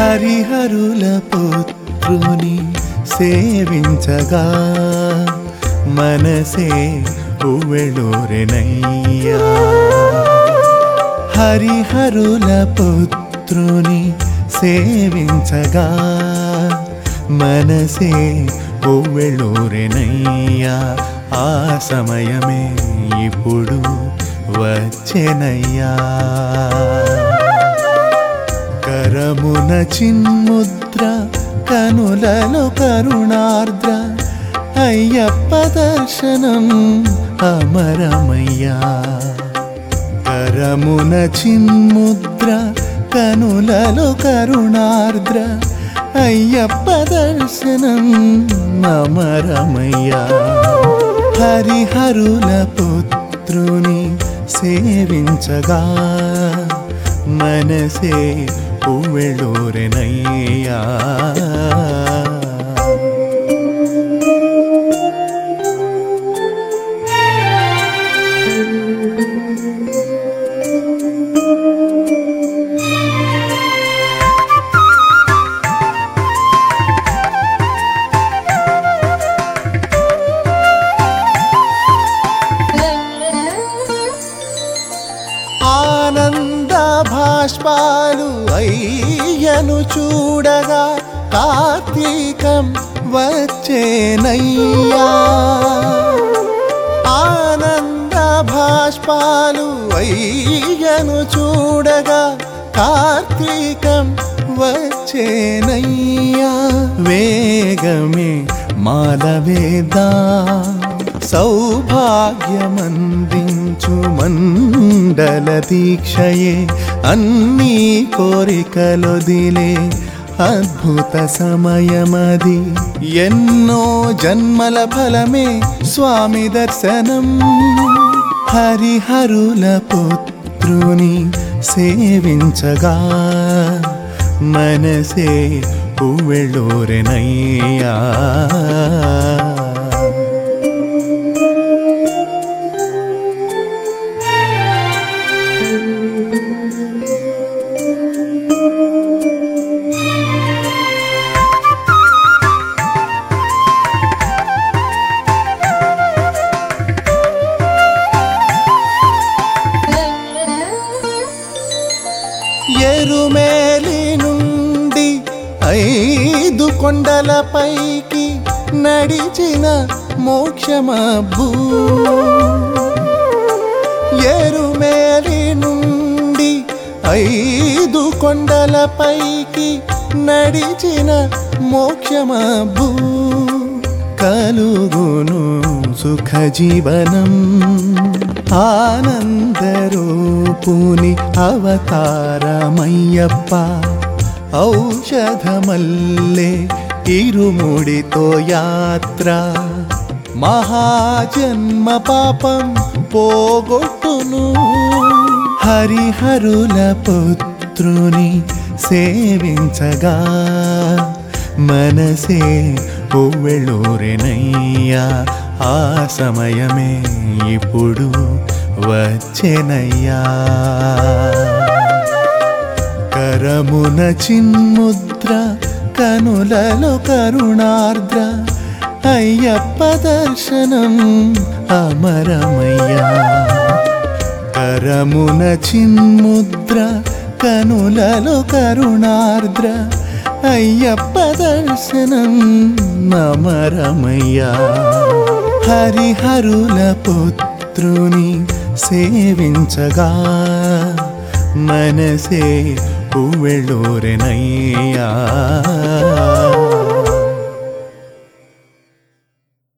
హరిహరుల పుత్రుని సేవించగా మనసే ఉవ్వెళూరెనయ్యా. హరిహరుల పుత్రుని సేవించగా మనసే ఉవ్వెళూరెనయ్యా. ఆ సమయమే ఇప్పుడు వచ్చెనయ్యా. కరమున చిన్ముద్ర కనులలో కరుణార్ద్ర అయ్యప్ప దర్శనం అమరమయ్యా. కరమున చిన్ముద్ర కనులలో కరుణార్ద్ర అయ్యప్ప దర్శనం అమరమయ్యా. హరిహరుల పుత్రుని సేవించగా మనసే ఉవ్వెళూరెనయ్యా. ఆనంద భాష్పాలు అయ్యను చూడగా కార్తీకం వచ్చేనయ్యా. ఆనంద భాష్పాలు అయ్యను చూడగా కార్తీకం వచ్చేనయ్యా. వేగమే మాలవేదా సౌభాగ్యమందించు మండల దీక్షయే అన్నీ కోరికలొదిలే అద్భుత సమయమది. ఎన్నో జన్మల ఫలమే స్వామి దర్శనం. హరిహరుల పుత్రుని సేవించగా మనసే ఉవ్వెళూరెనయ్యా. ఎరుమేలి నుండి 5 కొండలపైకి నడిచిన మోక్షమబ్బు. ఎరుమేలి నుండి 5 కొండలపైకి నడిచిన మోక్షమబ్బు. కలుగును సుఖ జీవనం ఆనందరూపుని అవతారమయ్యప్ప. ఔషధమల్లే ఇరుముడితో యాత్ర మహాజన్మ పాపం పోగొట్టును. హరిహరుల పుత్రుని సేవించగా మనసే ఉవ్వెళూరెనయ్యా. ఆ సమయమే ఇప్పుడు వచ్చెనయ్యా. కరమున చిన్ముద్ర కనులలో కరుణార్ద్ర అయ్యప్ప దర్శనం అమరమయ్యా. కరమున చిన్ముద్ర కనులలో కరుణార్ద్ర అయ్యప్ప దర్శనం అమరమయ్యా. హరిహరుల పుత్రుని సేవించగా మనసే ఉవ్వెళూరెనయ్యా.